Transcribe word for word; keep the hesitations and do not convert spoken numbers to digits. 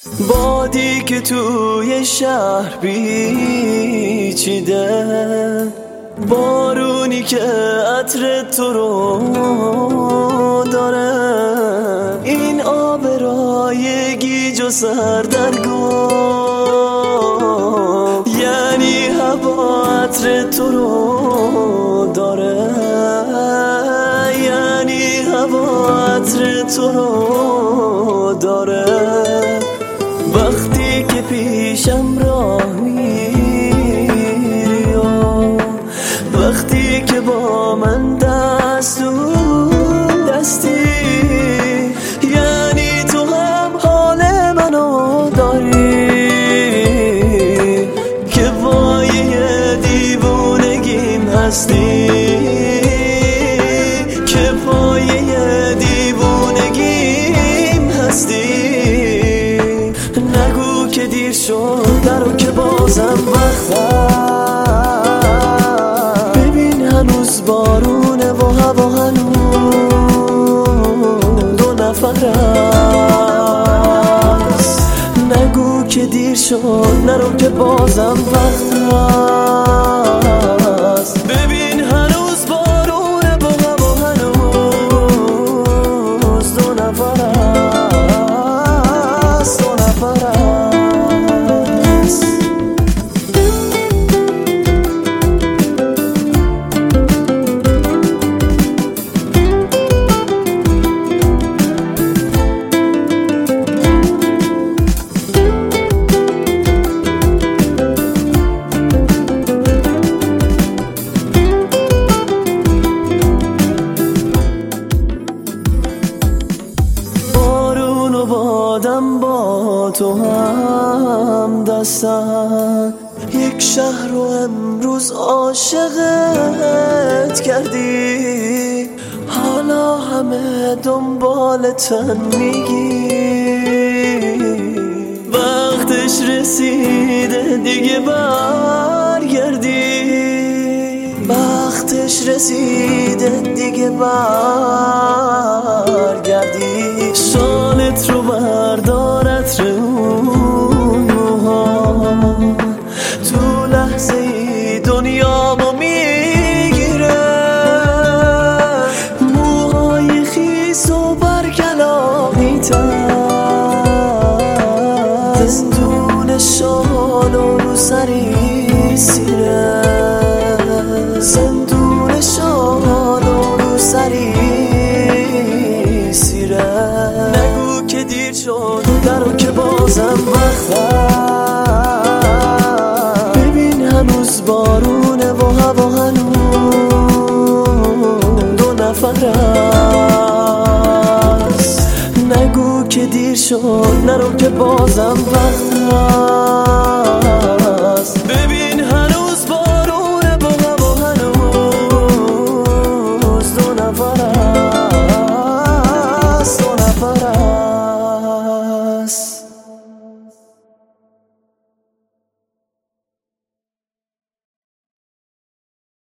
بادی که توی شهر پیچیده، بارونی که عطر تو رو داره، این آب رای گیج و سردرگم، یعنی هوا عطر تو رو داره، یعنی هوا عطر تو رو داره. وقتی که پیشم راه میری و وقتی که با من دست و دستی، یعنی تو هم حال منو داری که پایه دیوونگیم هستی، که پایه دیوونگیم هستی. نگو که دیر شد درو که بازم وقت هست، ببین هنوز بارونه و هوا هنوز دو نفر است. نگو که دیر شد نرو که بازم وقت هست، ببین هنوز بارونه و هوا هنوز دو نفر است، دو نفر است. بادم با تو هم دستن، یک شهر رو امروز عاشقت کردی، حالا همه دنبالتن میگی وقتش رسیده دیگه برگردی، وقتش رسیده دیگه برگردی. شالت رو بردار عطر اون، تو لحظه ای دنیامو میگیره، موهای خیس و برگلاهیتن، زندون شال و رو سری سیره، زندون شال و رو سری سیره. نگو که دیر شد درو که بازم وقت هست، ببین هنوز بارونه و هوا هنوز دو نفر است. نگو که دیر شد نرو که بازم وقت هست، ببین هنوز بارونه و هوا هنوز دو نفر است.